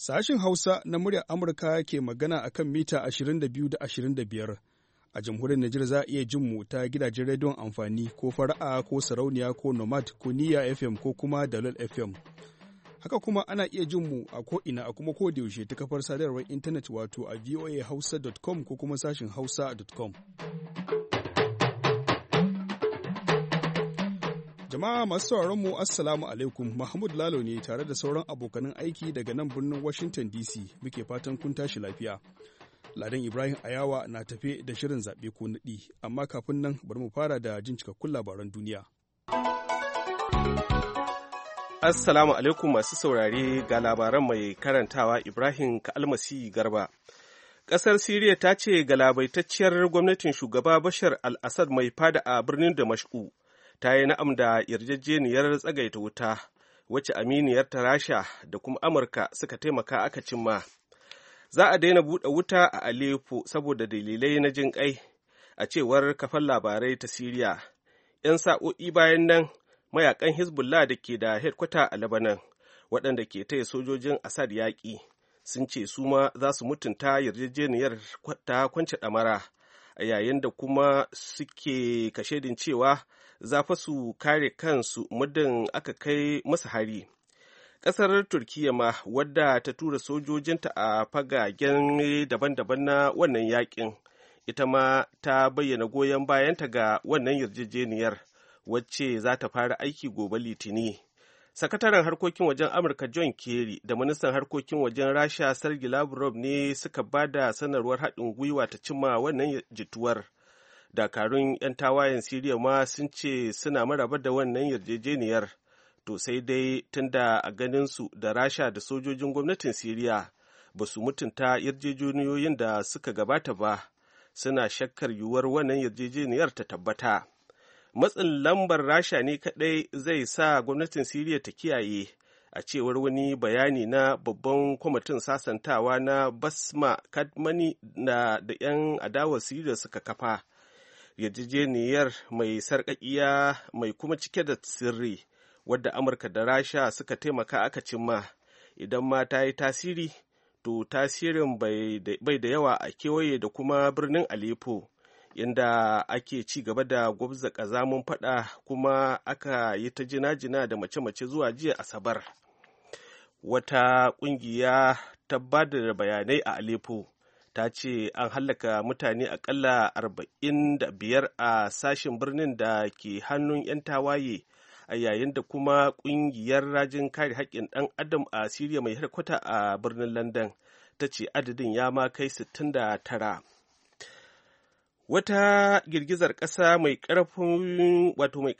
Sashin Hausa na muryar Amurka ke magana a kan mita 22 da 25. A jamhuriyar Nijar za a iya jin mu ta gidajen rediyon amfani ko fara'a ko sarauniya ko nomad ko niyya FM ko kuma dalol FM. Haka kuma ana iya jin mu a ko'ina a kuma yaushe ta kafar sadarwar intanet wato a voahausa.com ko kuma sashin hausa.com. Jama'a masu sauraron mu Assalamu alaikum, Mahmud Lalo ne tare da sauran abokanan aiki daga nan birnin Washington DC muke fatan kun tashi lafiya. Ladan Ibrahim Ayawa na tafe da shirin zaɓe ko naɗi, amma kafin nan bari mu fara da jin cikakkun labaran duniya. Assalamu alaikum masu saurare ga labaran mai karantawa Ibrahim Ka'almasi Garba. Ƙasar Siriya ta ce galabaitacciyar gwamnatin shugaba Bashar al-Assad mai fada a birnin Damashku ta yi na'am da yarjejeniyar tsagaita wuta wacce aminiyar ta Rasha da kuma Amurka suka taimaka aka cimma. Za a daina buɗe wuta a Aleppo saboda dalilai na jin ƙai, a cewar kafar labarai ta Siriya. 'Yan sa'o'i bayan nan, mayakan Hezbollah da ke da hedkwata a Lebanon, waɗanda ke taya sojojin Assad yaƙi, sun ce su ma za su mutunta yarjejeniyar ta kwance ɗamara, a yayin da kuma suke kashedin cewa za fa su kare kansu muddin aka kai masa hari. Ƙasar Turkiyya ma wadda ta tura sojojinta a fagagen daban-daban na wannan yakin, ita ma ta bayyana goyon bayanta ga wannan yarjejeniyar wacce za ta fara aiki gobe Litini. Sakataren harkokin wajen Amurka John Kerry da ministan harkokin wajen Rasha Sergei Lavrov ne suka ba da sanarwar haɗin gwiwa ta cimma wannan jituwar. Dakarun 'yan tawayen Siriya ma sun ce suna maraba da wannan yarjejeniyar. To sai dai tunda a ganinsu da Rasha da sojojin gwamnatin Siriya ba su mutunta yarjejeniyoyin da suka gabata ba, suna shakkar yiwuwar wannan yarjejeniyar ta tabbata. Matsin lambar Rasha ne kaɗai zai sa gwamnatin Siriya ta kiyaye, a cewar wani bayani na babban kwamitin sasantawa na Basma Kadmani da 'yan adawar Siriya suka kafa. Yarjejeniyar mai sarƙaƙiya mai kuma cike da sirri, wadda Amurka da Rasha suka taimaka aka cimma, idan ma ta yi tasiri, to tasirin bai da yawa a kewaye da kuma birnin Aleppo, inda ake ci gaba da gwabza ƙazamin faɗa kuma aka yi ta jina-jina da mace-mace zuwa jiya Asabar. Wata ƙungiya ta ba da bayanai a Aleppo ta ce an hallaka mutane aƙalla 45 a sashen birnin da ke hannun 'yan tawaye, a yayin da kuma ƙungiyar rajin kare haƙƙin ɗan adam a Siriya mai harkwata a birnin London ta ce adadin ya ma kai 69. Wata girgizar ƙasa mai ƙarfin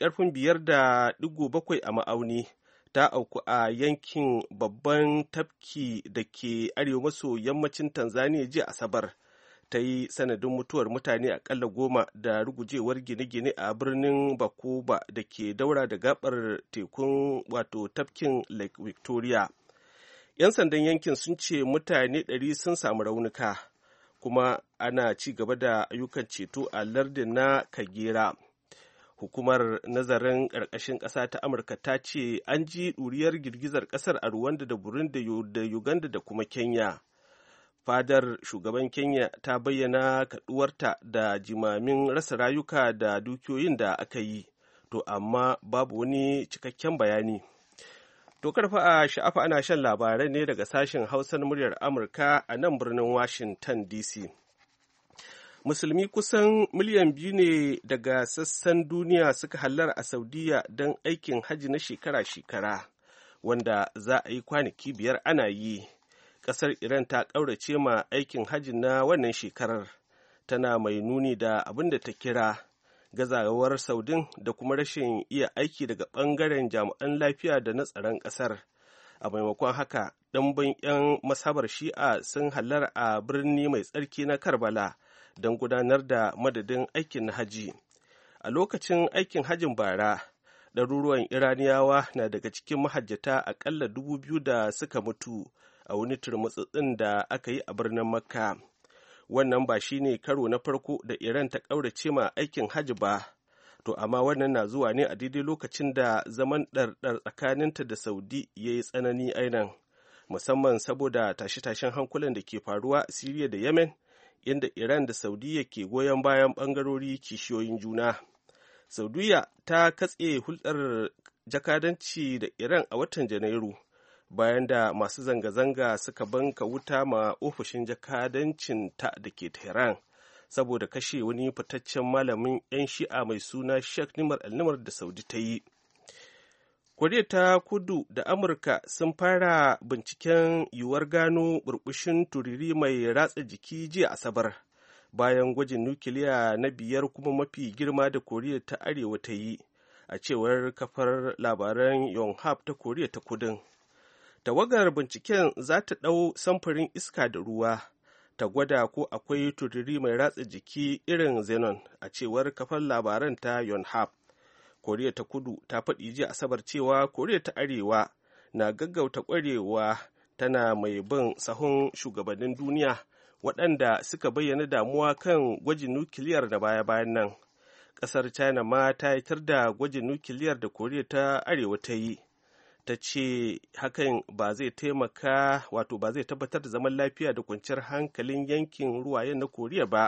5.7 a ma'auni ta auku a yankin babban tafki da ke arewa maso yammacin Tanzania jiya Asabar, ta yi sanadin mutuwar mutane akalla 10 da rugujewar gine-gine a birnin Bakoba da ke daura da gabar tekun tafkin Lake Victoria. 'Yan sandan yankin sun ce mutane 100 sun samu raunuka, kuma ana ci gaba da ayyukan ceto a lardin na Kagera. Hukumar nazarin ƙarƙashin ƙasa ta Amurka ta ce an ji ɗuriyar girgizar ƙasar a Rwanda da Burundi da Uganda da kuma Kenya. Fadar shugaban Kenya ta bayyana kaɗuwarta da jimamin rasa rayuka da dukiyoyin da aka yi, to amma babu wani cikakken bayani. To karfa a sha'afa ana shan labarai ne daga sashen Hausa na muryar Amurka a nan birnin Washington DC. Musulmi kusan miliyan 2 ne daga sassan duniya suka hallara a Saudiya don aikin hajji na shekara-shekara, wanda za a yi kwanaki 5 ana yi. Ƙasar Iran ta ƙaurace ma aikin hajji na wannan shekarar, tana mai nuni da abin da ta kira gazawar Saudin da kuma rashin iya aiki daga ɓangaren jami'an lafiya da na tsaron ƙasar. A maimakon haka, ɗimbin 'yan masabar Shi'a sun hallara a birni mai tsarki na Karbala don gudanar da madadin aikin haji. A lokacin aikin hajin bara, ɗaruruwan Iraniyawa na daga cikin mahajjata aƙalla 2,000 da suka mutu a wani turmutsutsin da aka yi a birnin Makka. Wannan ba shi ne karo na farko da Iran ta ƙaurace ma aikin hajji ba, to amma wannan na zuwa ne a daidai lokacin da zaman ɗarɗar tsakaninta da Saudi ya yi tsanani ainan. musamman saboda tashe-tashen hankulan da ke faruwa a Siriya da Yemen, inda Iran da Saudiya ke goyon bayan ɓangarori kishiyoyin juna. Saudiya ta katse hulɗar jakadanci da Iran a watan Janairu, bayan da masu zanga-zanga suka banka wuta ma ofishin jakadancin ta da ke Tehran saboda kashe wani fitaccen malamin 'yan shi'a mai suna Sheikh Nimar al-Nimar da Saudi ta yi. Koriya ta Kudu da Amurka sun fara binciken yiwuwar gano burbushin turiri mai ratsa jiki jiya Asabar, bayan gwajin nukiliya na biyar kuma mafi girma da Koriya ta Arewa ta yi, a cewar kafar labaran Yonhap ta Koriya ta Kudun. Tawagar binciken za ta ɗau samfurin iska da ruwa, ta gwada ko akwai turiri mai ratsa jiki irin xenon, a cewar kafar labaran ta Yonhap. Koriya ta Kudu ta faɗi jiya Asabar cewa Koriya ta Arewa na gaggauta ƙwarewa, tana mai bin sahun shugabannin duniya waɗanda suka bayyana damuwa kan gwajin nukiliyar da baya-bayan nan. Ƙasar China ma ta yitar da gwajin nukiliyar da Koriya ta Arewa ta yi, ta ce hakan ba zai tabbatar da zaman lafiya da kwanciyar hankalin yankin ruwayen na Koriya ba.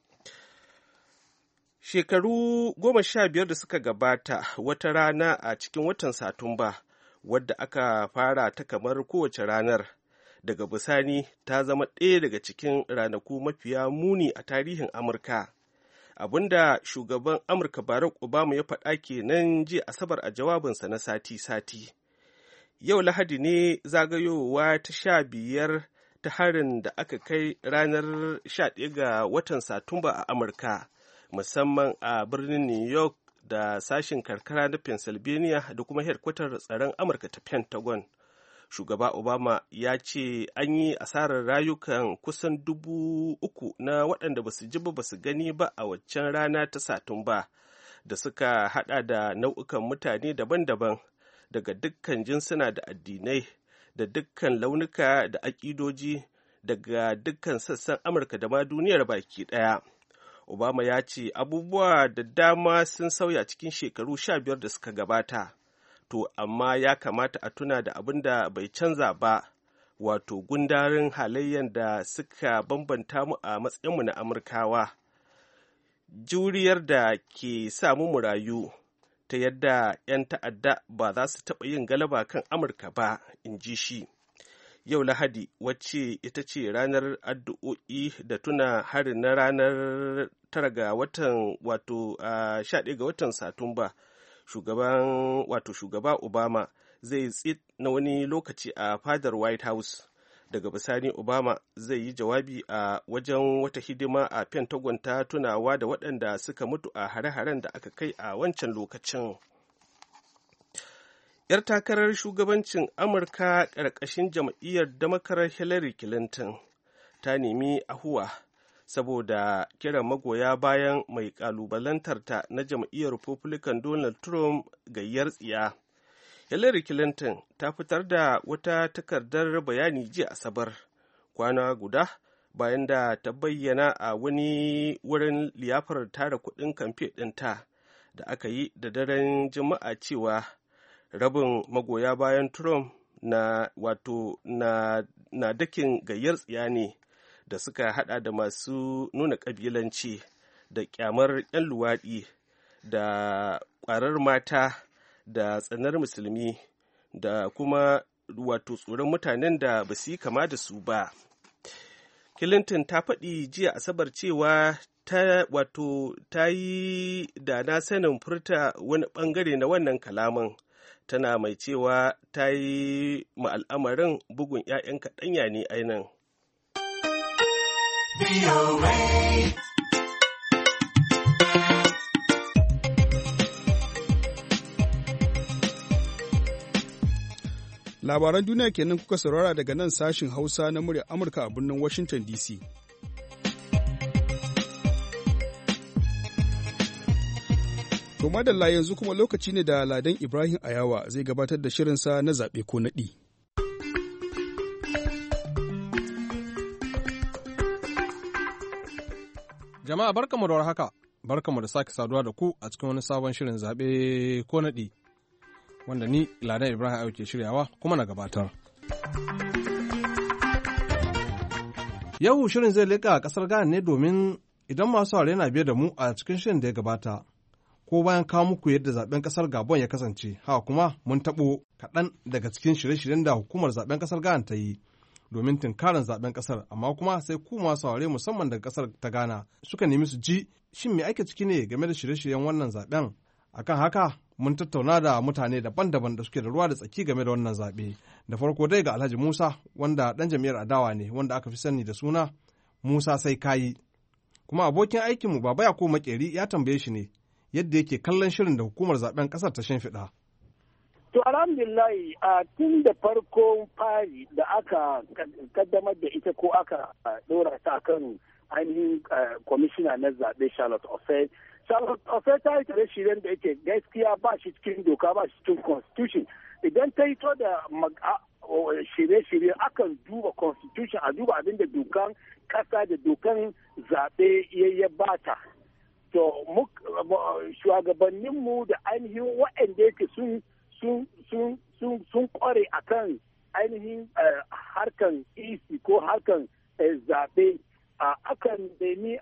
Shekaru 15 da suka gabata, wata rana a cikin watan Satumba, wadda aka fara ta kamar kowace ranar, daga bisani ta zama ɗaya daga cikin ranaku mafiya muni a tarihin Amurka. Abinda shugaban Amurka Barack Obama ya faɗa kenan jiya Asabar a jawabinsa na sati-sati. Yau Lahadi ne zagayowa ta 15 ta harin da aka kai ranar 11 ga watan Satumba a Amurka, musamman a birnin New York da sashen karkara na Pennsylvania da kuma hedkwatar tsaron Amurka ta Pentagon. Shugaba Obama ya ce an yi asarar rayukan kusan 3,000 na waɗanda ba su ji ba su gani ba a waccan rana ta Satumba, da suka haɗa da nau'ukan mutane daban-daban daga dukkan jinsuna da addinai da dukkan launuka da aƙidoji daga dukkan sassan Amurka da ma duniyar baki ɗaya. Obama ya ce abubuwa da dama sun sauya cikin shekaru 15 da suka gabata, to amma ya kamata a tuna da abin da bai canza ba, wato gundarin halayen da suka bambanta mu a matsayinmu na Amurkawa. Juriyar da ke samu mu rayu ta yadda 'yan ta'adda ba za su taɓa yin galaba kan Amurka ba, in ji shi. Yau Lahadi, wacce ita ce ranar addu'o'i da tuna harin na ranar 9 ga watan 11 ga watan Satumba, shugaba Obama zai tsit na wani lokaci a fadar White House. Daga bisani Obama zai yi jawabi a wajen wata hidima a Pentagon ta tunawa da waɗanda suka mutu a hare-haren da aka kai a wancan lokacin. 'Yar takarar shugabancin Amurka ƙarƙashin jam'iyyar Democrat Hillary Clinton ta nemi ahuwa saboda kiran magoya bayan mai ƙalubalantarta na jam'iyyar Republican Donald Trump gayyar tsiya. Hillary Clinton ta fitar da wata takardar bayani jiya Asabar, kwana guda bayan da ta bayyana a wani wurin liyafar tara kuɗin kamfe ɗinta da aka yi da daren Juma'a cewa rabin magoya bayan Trump na dakin gayyar tsiya ne, da suka hada da masu nuna ƙabilanci da ƙyamar 'yan luwaɗi da ƙwarar mata da tsanar musulmi da kuma tsoron mutanen da ba su yi kama da su ba. Clinton ta faɗi jiya Asabar cewa ta yi da na sanin furta wani ɓangare na wannan kalaman, tana mai cewa ta yi al'amarin bugun 'ya'yan kaɗanya ne ainihin. Labaran duniya kenan kuka saurara daga nan sashin Hausa na muryar Amurka a birnin Washington DC. To madalla yanzu kuma lokaci ne da Ladan Ibrahim Ayawa zai gabatar da shirinsa na zaɓe ko naɗi. Jama'a barkamu da warhaka, barkamu da sake saduwa da ku a cikin wani sabon shirin zaɓe ko naɗi, wanda ni Ladan Ibrahim Ayawa ke shiryawa kuma na gabatar. Yau shirin zai leƙa ƙasar Ghana ne domin idan masu saurare na biye da mu a cikin shirin da ya gabata, ko bayan kawo muku yadda zaben ƙasar Gabon ya kasance, haka kuma mun taɓo kaɗan daga cikin shirye-shiryen da hukumar zaben ƙasar Ghana ta yi domin tunkarin zaben ƙasar, amma kuma sai ku masu saurare musamman daga ƙasar ta Ghana suka nemi su ji shin me ake ciki ne game da shirye-shiryen wannan zaben. Akan haka mun tattauna da mutane daban-daban da suke da ruwa da tsaki game da wannan zaɓe. Da farko dai ga Alhaji Musa wanda ɗan jam'iyyar adawa ne wanda aka fi sani da suna Musa Sai Kayi. Kuma abokin aikinmu Baba Yakubu Makeri ya tambaye shi ne yadda yake kallon shirin da hukumar zaben ƙasar ta shimfiɗa. To alhamdulillahi tun da farkon fari da aka kaddamar da ita ko aka ɗora ta kan ainihin kwamishina na zaɓe Charlotte Osei. Charlotte Osei ta yi shirye-shiryen da yake gaskiya ba shi cikin doka ba shi cikin constitution. Idan ta yi to da shirye-shirye akan duba constitution a duba abin da dokan ƙasa da dokan zaɓe ya bata. To shugabanninmu da ainihin waɗanda yake sun kware akan ainihin harkan isi ko harkan zaɓe akan nemi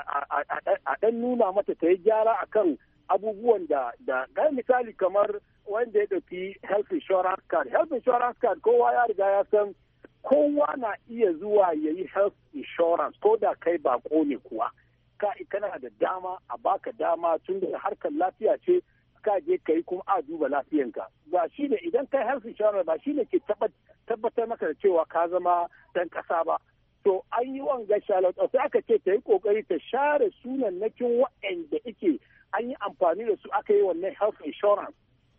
a ɗan nuna mata ta yi gyara akan abubuwan da ga misali kamar wanda ya ɗauki health insurance card. Health insurance card kowa ya riga ya san kowa na iya zuwa ya yi health insurance ko da kai bako ne kuwa. Kana da dama a baka dama tun da harkar lafiya ce ka je ka yi kuma a duba lafiyanka. Ba shi ne idan kai health insurance ba shi ne ke tabbatar maka da cewa ka zama dan ƙasa ba. To an yi wanga Charlotte sai aka ce ta yi kokari ta share sunannakin waɗanda ake an yi amfani da su aka yi wannan health insurance.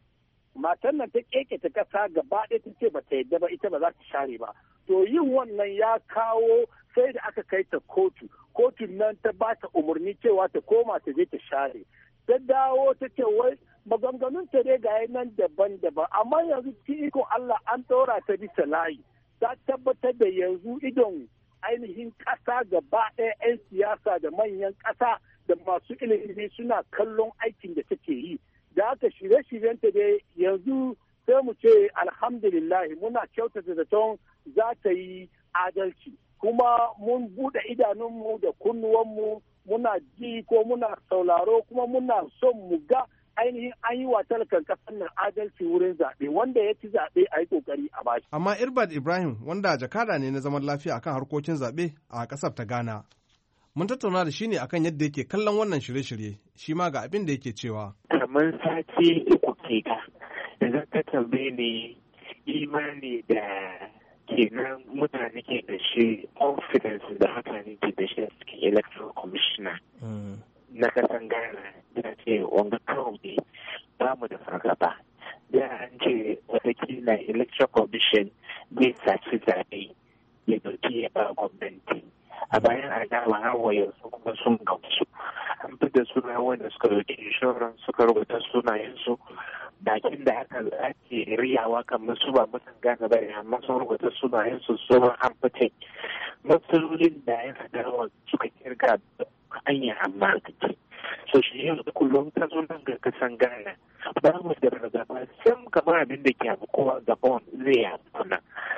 Matan nan ta keke ta kasa gaba ɗaya ta ce ba ta yadda ba ita ba za ta share ba. To yin wannan ya kawo sai da aka kai ta kotu. Kotun nan ta ba ta umarni cewa ta koma ta je ta share. Ta dawo ta ce wai maganganun ta dai ga nan daban-daban amma yanzu cikin ikon Allah an ɗora ta bisa layi. Ta tabbatar da yanzu idon ainihin ƙasa gaba ɗaya 'yan siyasa da manyan ƙasa da masu ilimi suna kallon aikin da take yi. Da aka shirye-shiryenta dai yanzu sai mu ce alhamdulillahi muna kyautata zaton za ta yi adalci. Kuma mun buɗe idanunmu da kunnuwanmu muna ji ko muna sauraro kuma muna son mu ga ainihin an yi wa talakan kasar nan adalci wurin zaɓe wanda ya ci zaɓe a yi ƙoƙari a bashi. Amma Irbad Ibrahim wanda jakada ne na zaman lafiya akan harkokin zaɓe a ƙasar ta Ghana. Mun tattauna da shi ne akan yadda yake kallon wannan shirye-shirye shi ma ga abin da yake cewa. Kamar sati uku ke ka da ta tambaye ne imani da kenan mutane ke da shi confidence da mutane ke da shi a cikin electoral commissioner na kasan Ghana da ce wanga kawai ba mu da fargaba. Da an ce watakila electoral commission bai saci zaɓe ya dauki ya ba gwamnati. A bayan adawa hawa yanzu kuma sun gamsu. An fi da suna wanda suka dauki insurance suka rubuta sunayensu bakin da ake riyawa kamar su ba mutan Ghana ba ne amma sun rubuta sunayensu sun an fice. Matsalolin da ya sadarwa suka kirga hanyar amma kake. So shi yau da kullum ta zo nan ga kasan Ghana ba mu da fargaba sam kamar abin da ke kowa Gabon zai yi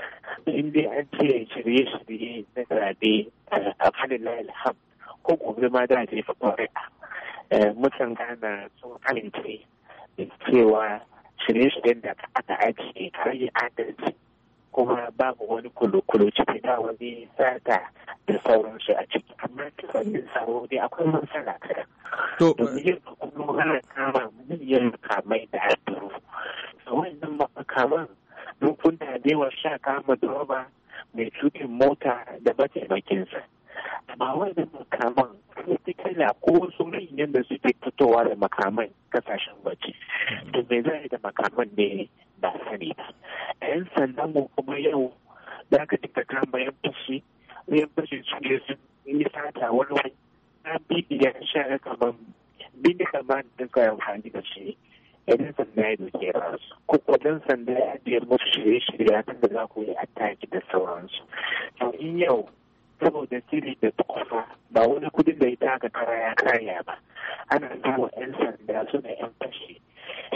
in dai an ce shirye-shirye na zaɓe a fannin alham ko gobe ma da jefa ƙwari'a mutan Ghana sun amince da cewa shirye-shiryen da aka ajiye a rage adalci kuma babu wani kulo-kulo ciki ba wani sata da sauransu a ciki amma kisanin tsaro dai akwai matsala kada. Domin yin kuma hana kama miliyan makamai da aduru. Da wannan makaman rumfuna da yawa sha kama da roba mai tukin mota da mataimakinsa. Amma wannan makaman kritikala ko wasu manyan da suke fitowa da makaman kasashen waje. To me zai da makaman ne ba sani ba. 'Yan sandan mu kuma yau da aka cika kama yan fashi su ne sun yi sata wani na bibiya sha kamar bindiga ma da suka amfani da shi idan sanda ya doke rasu ko kwadon sanda ya ajiye musu shirye-shirye kan da za ku yi attaki da sauransu. To in yau saboda sirri da tukufa ba wani kudin da ita aka kara ya karya ba ana sawa 'yan sanda suna 'yan fashi suna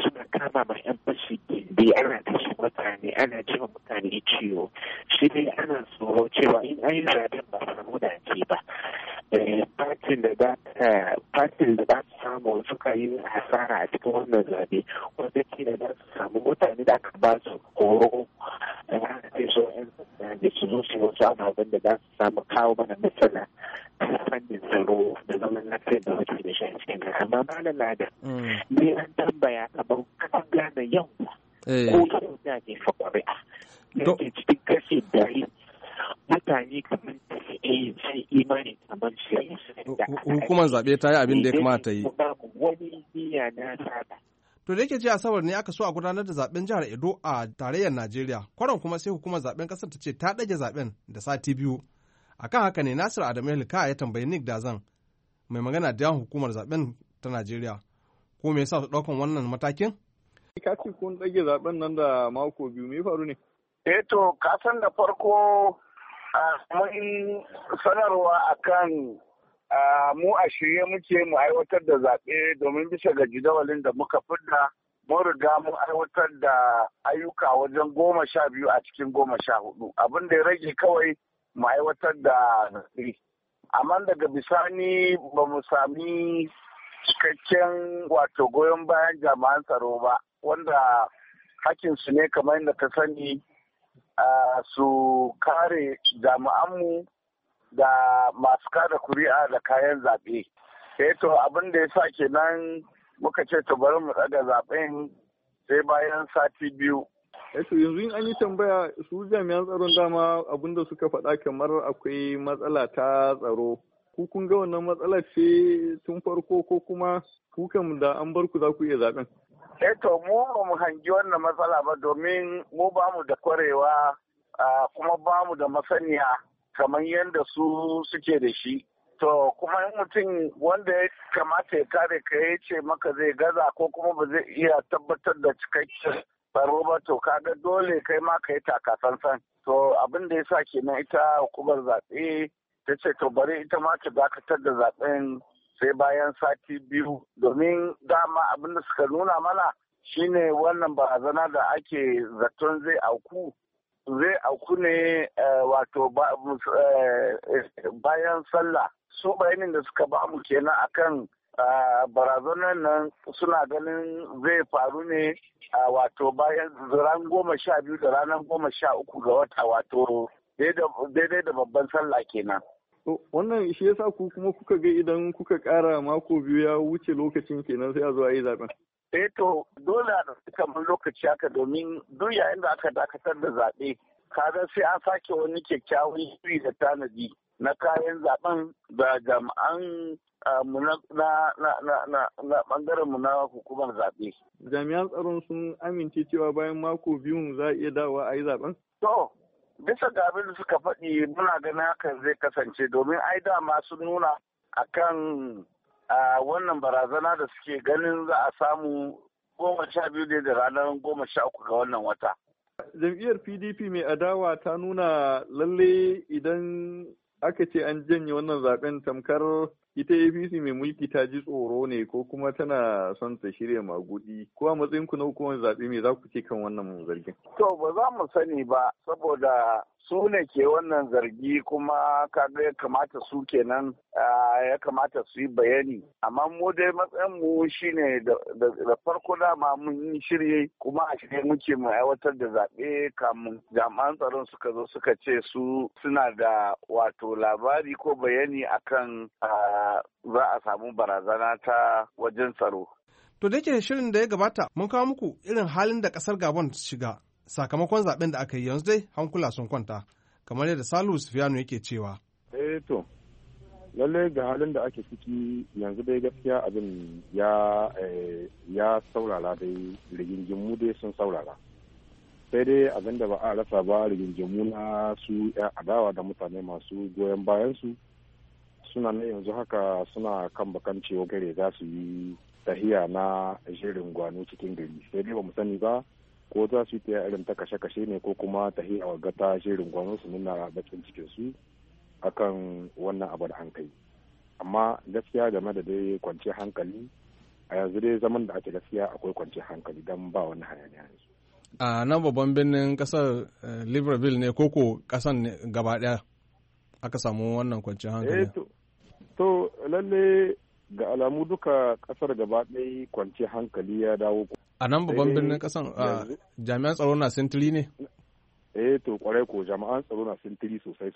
kama ma 'yan fashi gindi ana kashe mutane ana jima mutane ciwo shi dai ana tsoro cewa in an yi zaben ba samu dace ba fatin da za su samu suka yi hasara a cikin wannan zabe wanda ke da za su samu mutane da aka ba su horo da aka ce so 'yan sanda da su zo su wasu ababen da za su samu kawo mana matsala ta fannin tsaro da zaman lafiyar da muke da shi a cikin kasa amma ba da lada ne an tambaya kamar kasan gane yau ko yau da ne fa ƙuri'a da ke cikin kashe dari mutane kamar sai imani kamar shi hukumar zaɓe ta yi abin da ya kamata yi wani niyya na saba. To da yake ce Asabar ne aka so a gudanar da zaben jihar Edo a tarayyar Najeriya, kwaron kuma sai hukumar zaben kasar ta ce ta ɗage zaben da sati biyu. Akan haka ne Nasir Adamu Hilka ya tambayi Nick Dazan mai magana da yawan hukumar zaben ta Najeriya ko me yasa su ɗaukan wannan matakin? Ka ce kun ɗage zaben nan da mako biyu me faru ne? To ka san da farko mun sanarwa akan mu a shirye muke mu aiwatar da zaɓe domin bisa ga jadawalin da muka fidda mun riga mun aiwatar da ayyuka wajen 12 a cikin 14 abin da ya rage kawai mu aiwatar da zaɓe. Amma daga bisani ba mu sami cikakken wato goyon bayan jami'an tsaro ba wanda hakinsu ne kamar yadda ka sani su kare jami'anmu da masu kada kuri'a da kayan zaɓe. To abin da ya sa kenan muka ce to bari mu ɗaga zaɓen sai bayan sati biyu. To yanzu in an yi tambaya su jami'an tsaron dama abin da suka faɗa kamar akwai matsala ta tsaro. Ku kun ga wannan matsala ce tun farko ko kuma kukan da an bar ku za ku iya zaɓen? To mu ba mu hangi wannan matsala ba domin mu ba mu da kwarewa kuma ba mu da masaniya kamar yadda su suke da shi. To kuma mutum wanda ya kamata ya kare ka ya ce maka zai gaza ko kuma ba zai iya tabbatar da cikakken tsaro ba to kaga dole kai ma ka yi takasansan. To abin da ya sa kenan ita hukumar zaɓe ta ce to bari ita ma ta dakatar da zaɓen sai bayan sati biyu domin dama abin da suka nuna mana shine wannan barazana da ake zaton zai auku ne wato bayan sallah su bayanin da suka ba mu kenan akan barazanar nan suna ganin zai faru ne wato bayan ran 12 da ranar 13 ga wata wato daidai da babban sallah kenan. Wannan shi yasa ku kuma kuka ga idan kuka ƙara mako biyu ya wuce lokacin kenan sai a zo a yi zaben. To dole a ɗauki kamar lokaci haka domin duk yayin da aka dakatar da zaɓe kaga sai an sake wani kyakkyawan shiri da tanadi na kayan zaben da jami'an mu na bangaren mu na hukumar zaɓe. Jami'an tsaron sun amince cewa bayan mako biyun za a iya dawowa a yi zaben? To bisa ga abin da suka faɗi muna ganin hakan zai kasance domin ai dama sun nuna akan wannan barazana da suke ganin za a samu 12 da ranar 13 ga wannan wata. Jam'iyyar PDP mai adawa ta nuna lalle idan aka ce an janye wannan zaben tamkar ita APC mai mulki ta ji tsoro ne ko kuma tana son ta shirya magudi ko a matsayin ku na hukumar zaɓe me za ku ce kan wannan zargin? To ba za mu sani ba saboda su ne ke wannan zargi kuma kaga ya kamata su kenan ya kamata su yi bayani amma mu dai matsayin mu shine da farko dama mun yi shirye kuma a shirye muke mu aiwatar da zaɓe kamun jami'an tsaron suka zo suka ce su suna da wato labari ko bayani akan za a samu barazana ta wajen tsaro. To da yake shirin da ya gabata mun kawo muku irin halin da kasar Gabon ta shiga sakamakon zaben da aka yi yanzu dai hankula sun kwanta kamar yadda Salihu Sufiyanu yake cewa. To lalle ga halin da ake ciki yanzu dai gaskiya abin ya saurara dai rigingimu dai sun saurara. Sai dai abin da ba a rasa ba rigingimu na su 'yan adawa da mutane masu goyon bayansu suna ne yanzu haka suna kan bakan cewa gare za su yi tahiya na shirin gwano cikin gari sai dai ba mu sani ba ko za su yi ta irin ta kashe-kashe ne ko kuma tahiya wa gata shirin gwano su nuna bakin cikin su akan wannan abu da an kai amma gaskiya game da dai kwanciyar hankali a yanzu dai zaman da ake gaskiya akwai kwanciyar hankali don ba wani hayaniya yanzu. A nan babban birnin kasar Libreville ne koko kasan ne gaba daya aka samu wannan kwanciyar hankali? To lalle ga alamu duka kasar gaba ɗaya kwanciyar hankali ya dawo. A nan babban birnin kasan jami'an tsaro na sintiri ne? To kwarai ko jami'an tsaro na sintiri sosai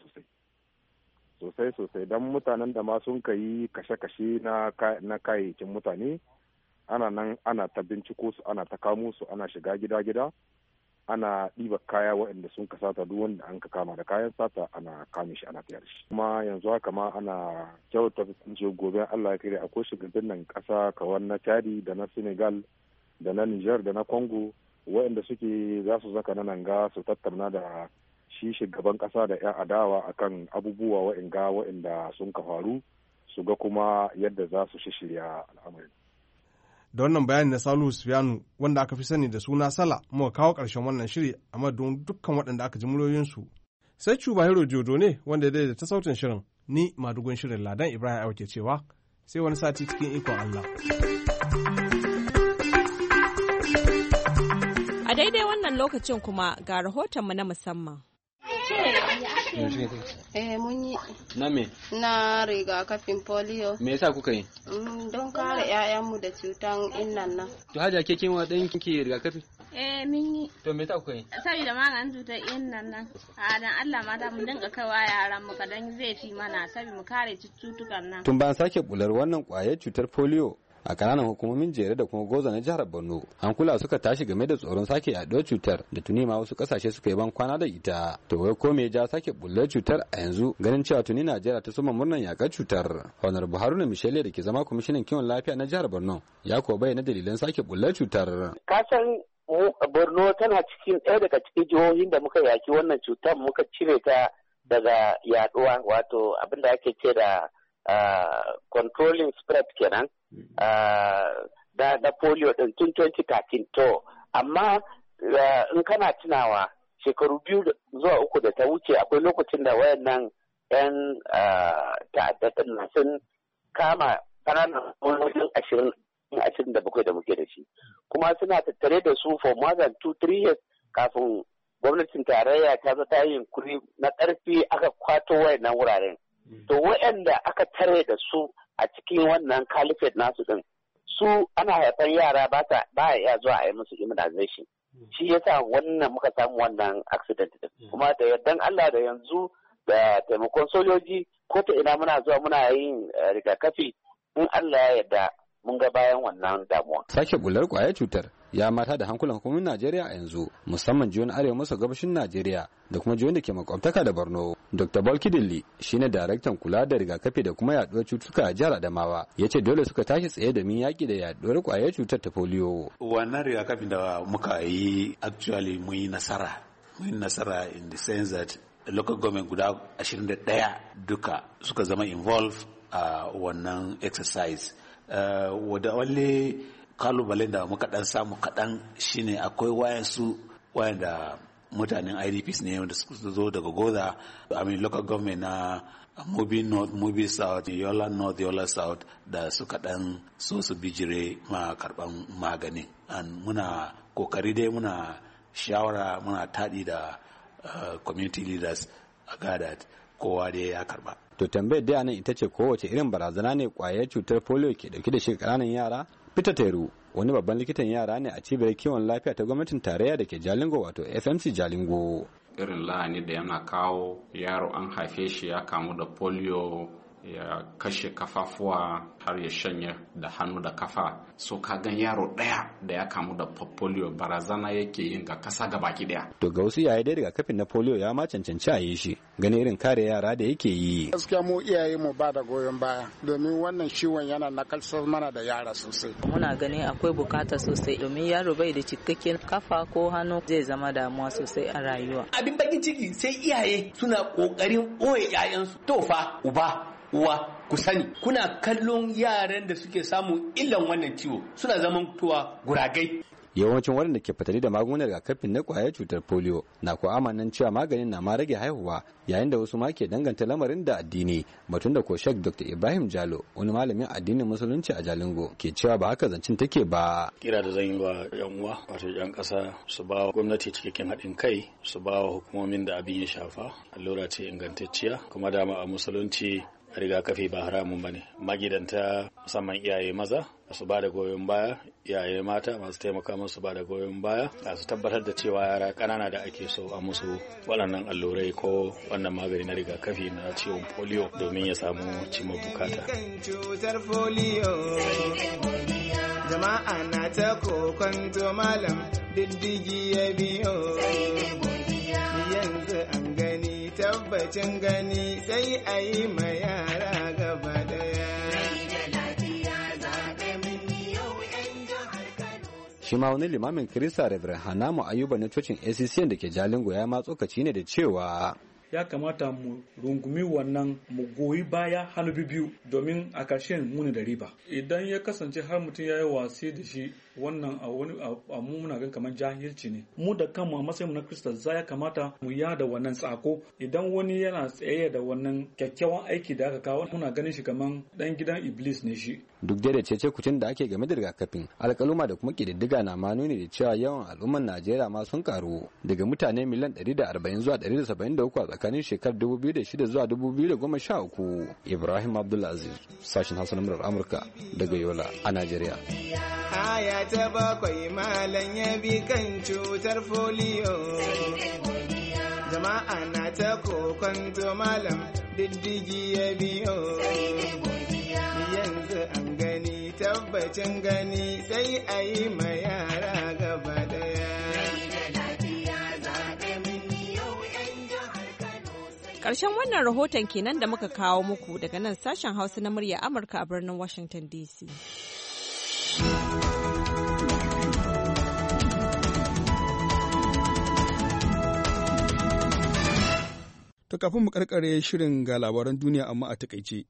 don mutanen da ma sun kai kashe-kashe na kayayyakin mutane ana nan ana ta binciko su, ana ta kamo su, ana shiga gida-gida, ana ɗiba kaya waɗanda sun kasata, duk wanda an ka kama da kayan sata ana kame shi ana tayar shi. Kuma yanzu haka ma ana kyauta gobe Allah ya kare akwai shugabannin ƙasa kawar na Chadi da na Senegal da na Niger da na Congo waɗanda suke za su zaka nan ga su tattauna da shi shugaban ƙasa da 'yan adawa akan abubuwa waɗanda sun ka faru su ga kuma yadda za su shirya al'amarin. Da wannan bayani na Salihu Sufiyanu wanda aka fi sani da suna Sala muka kawo ƙarshen wannan shiri a madadin dukkan waɗanda aka ji muryoyinsu. Sai Cubahiro Jodo ne wanda ya daidaita sautin shirin, ni madugun shirin Ladan Ibrahim Auke cewa sai wani sati cikin ikon Allah. A daidai wannan lokacin kuma ga rahotonmu na musamman. Mun yi. Na me? Na rigakafin polio. Me yasa kuka yi? Don kare 'ya'yanmu da cutan innan nan. To Hajiya ke kin wa ɗan kinki rigakafi? Mun yi. To me yasa kuka yi? Saboda maganin cutar innan nan. A dan Allah mata mu dinga kaiwa yaran mu kadan zai fi mana saboda mu kare cututtukan nan. Tun bayan sake bular wannan ƙwayar cutar polio a kananan hukumomin jere da kuma goza na jihar Borno, hankula suka tashi game da tsoron sake yaduwar cutar da tuni ma wasu kasashe suka yi ban kwana da ita. To wai ko me ya sake bullar cutar a yanzu ganin cewa tuni Najeriya ta soma murnar yakar cutar. Honorable Haruna Michele da ke zama kwamishinan kiwon lafiya na jihar Borno ya ko bayyana dalilan sake bullar cutar. Kasan Borno tana cikin ɗaya daga cikin jihohin da muka yaki wannan cutar, muka cire ta daga yaduwa, wato abin da ake ce da controlling spread kenan da polio din tun 2013. To amma in kana tunawa shekaru 2 zuwa 3 da ta wuce akwai lokacin da wayannan 'yan ta'addadan sun kama ƙananan wajen 27 da muke da shi, kuma suna tattare da su for more than 2-3 years kafin gwamnatin tarayya ta zo ta yi yunkuri na ƙarfi aka kwato wayannan wuraren. To wayanda aka tare da su a cikin wannan caliphate nasu din, su ana haifan yara ba ya zuwa a yi musu immunization. Shi yasa wannan muka samu wannan accident din. Kuma da yardan Allah da yanzu da taimakon sojoji ko ta ina muna zuwa muna yin rigakafi, in Allah ya yarda mun ga bayan wannan damuwa. Sake bular kwayar cutar ya mata da hankulan hukumomin Najeriya a yanzu, musamman jihohin arewa maso gabashin Najeriya da kuma jihohin da ke makwabtaka da Borno. Dr. Bolki Dilli shine daraktan kula da rigakafi da kuma yaduwar cutuka a jihar Adamawa, ya ce dole suka tashi tsaye domin yaki da yaduwar kwayar cutar ta polio. Wannan rigakafin da muka yi actually mun yi nasara in the sense that local government guda 21 duka suka zama involved a wannan exercise. Wadda wale kalubalen da muka dan samu kaɗan shine akwai wayanda mutanen IDPs ne wanda suka zo daga Goza, local government na Mubi North, Mubi South, Yola North, Yola South da suka dan so su bijire ma karban magani. And muna kokari dai muna shawara muna taɗi da community leaders a gadat kowa dai ya karba. To tambayar dai anan ita ce kowace irin barazana ne kwayar cutar polio ke dauke da shi ƙananan yara? Peter Teru wani babban likitan yara ne a cibiyar kiwon lafiya ta gwamnatin tarayya da ke Jalingo wato FMC Jalingo. Irin lahani da yana kawo yaro an haife shi ya kamu da polio ya kashe kafafuwa har ya shanye da hannu da kafa, so ka gan yaro daya da ya kamu da polio barazana yake yin ga kasa gabaki daya. To ga wasu yayi dai rigakafin na polio ya ma cancanci a yi shi gani irin kare yara da yake yi. Gaskiya mu iyaye mu ba da goyon baya domin wannan ciwon yana nakalsar mana da yara sosai. Muna ganin akwai bukata sosai domin yaro bai da cikakken kafa ko hannu zai zama damuwa sosai a rayuwa. Abin bakin ciki sai iyaye suna kokarin ɓoye 'ya'yansu. To fa uwa ku sani kuna kallon yaran da suke samun illan wannan ciwo suna zaman tuwa guragai. yawancin waɗanda ke fatali da magungunan rigakafin na kwayar cutar polio na ko amanan cewa maganin na ma rage haihuwa, yayin da wasu ma ke danganta lamarin da addini, batun da ko Sheikh Dr. Ibrahim Jalo, wani malamin addinin musulunci a Jalingo, ke cewa ba haka zancin take ba. Kira da zan yi wa yan uwa wato yan ƙasa su ba gwamnati cikakken haɗin kai, su ba wa hukumomin da abin ya shafa allura ce ingantacciya, kuma dama a musulunci rigakafi ba haramun bane. Magidanta musamman iyaye maza su ba da goyon baya, iyaye mata masu taimaka musu ba da goyon baya, su tabbatar da cewa yara ƙanana da ake so a musu waɗannan allurai ko wannan magani na rigakafi na ciwon polio domin ya samu cimma bukata. Cutar polio jama'a na ta kokonto malam diddigi ya biyo, yanzu an gani tabbacin gani sai a yi ma yara gaba daya. Shi ma wani limamin Kirista Reverend Hanamu Ayuba na cocin ACC da ke Jalingo ya ma tsokaci ne da cewa ya kamata mu rungumi wannan mu goyi baya hannu biyu domin a ƙarshen muni da riba. Idan ya kasance har mutum ya yi wasi da shi wannan a mu muna gan kamar jahilci ne. Mu da kanmu a matsayin na Kirista za ya kamata mu yada wannan tsako. Idan wani yana tsaye da wannan kyakkyawan aiki da aka kawo muna ganin shi kamar dan gidan Iblis ne shi. Duk da cece kucin da ake game da rigakafin, alƙaluma da kuma ƙididdiga na ma nuni da cewa yawan al'ummar Najeriya ma sun karu daga mutane miliyan 140 zuwa 173 a tsakanin shekarar 2006 zuwa 2013. Ibrahim Abdulaziz, sashen Hausa na murar Amurka daga Yola a Najeriya. Aya ta bakwai malam ya bi kan cutar polio. Jama'a na ta kokonto malam diddigi ya biyo. Yanzu an gani tabbacin gani sai a yi ma yara gaba daya. Ƙarshen wannan rahoton kenan da muka kawo muku daga nan sashen Hausa na murya Amurka a birnin Washington DC. To kafin mu karkare shirin ga labaran duniya amma a takaice.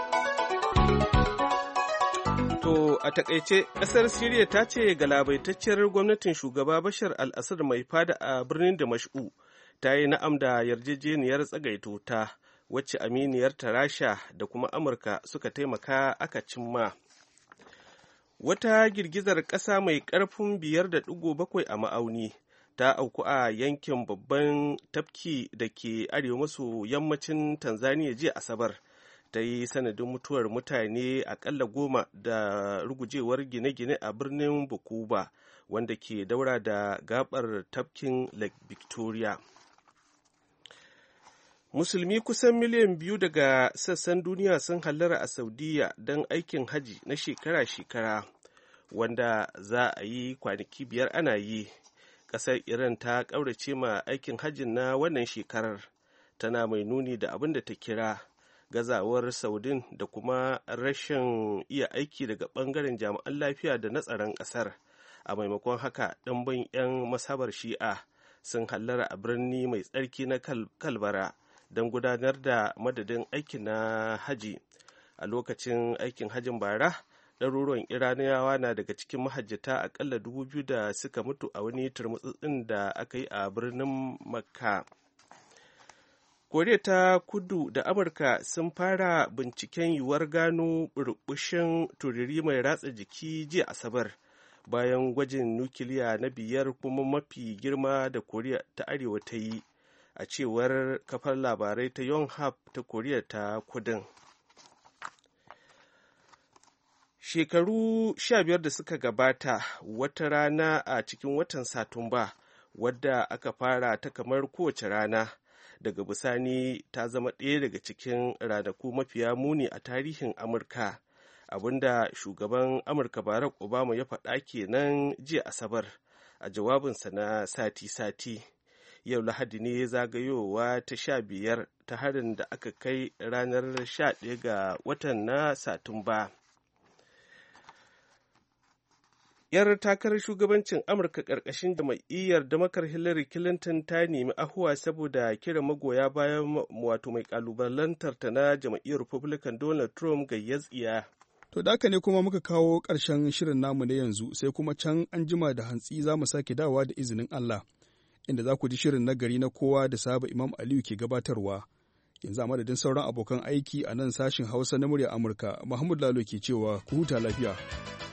To a takaice, ƙasar Siriya ta ce galabaitacciyar gwamnatin shugaba Bashar al-Assad mai fada a birnin Damashku ta yi na'am da yarjejeniyar tsagaito ta wacce aminiyarta Rasha da kuma Amurka suka taimaka aka cimma. Wata girgizar ƙasa mai ƙarfin 5.7 a ma'auni ta auku a yankin babban tafki da ke arewa maso yammacin Tanzania jiya Asabar. Ta yi sanadin mutuwar mutane akalla 10 da rugujewar gine-gine a birnin Bukuba wanda ke daura da gabar tafkin Lake Victoria. Musulmi kusan miliyan 2 daga sassan duniya sun hallara a Saudiya don aikin haji na shekara-shekara wanda za a yi kwanaki 5 ana yi. Ƙasar Iran ta ƙaurace ma aikin hajjin na wannan shekarar, tana mai nuni da abin da ta kira gazawar Saudin da kuma rashin iya aiki daga ɓangaren jami'an lafiya da na tsaron ƙasar. A maimakon haka, ɗimbin 'yan masabar Shi'a sun hallara a birni mai tsarki na Kalbara don gudanar da madadin aikin na haji. A lokacin aikin hajjin bara, ɗaruruwan Iraniyawa na daga cikin mahajjata akalla 2,000 da suka mutu a wani turmutsutsin da aka yi a birnin Makka. Koriya ta Kudu da Amurka sun fara binciken yiwuwar gano burbushin turiri mai ratsa jiki jiya Asabar bayan gwajin nukiliya na 5 kuma mafi girma da Koriya ta Arewa ta yi, a cewar kafar labarai ta Yonhap ta Koriya ta Kudin. Shekaru 15 da suka gabata, wata rana a cikin watan Satumba, wadda aka fara ta kamar kowace rana, daga bisani ta zama ɗaya daga cikin ranaku mafiya muni a tarihin Amurka, abinda shugaban Amurka Barack Obama ya faɗa kenan jiya Asabar a jawabinsa na sati-sati. Yau Lahadi ne zagayowa ta 15 ta harin da aka kai ranar 11 ga watan na Satumba. 'Yar takarar shugabancin Amurka ƙarƙashin jam'iyyar Damakar Hillary Clinton ta nemi ahuwa saboda kira magoya bayan wato mai ƙalubalantar ta na jam'iyyar Republican Donald Trump ga yatsiya. To da haka ne kuma muka kawo ƙarshen shirin namu na yanzu sai kuma can an jima da hantsi za mu sake dawa da izinin Allah inda za ku ji shirin nagari na kowa da sahaba Imam Aliyu ke gabatarwa. Yanzu a madadin sauran abokan aiki a nan sashin Hausa na murya Amurka, Muhammadu Lalo ke cewa ku huta lafiya.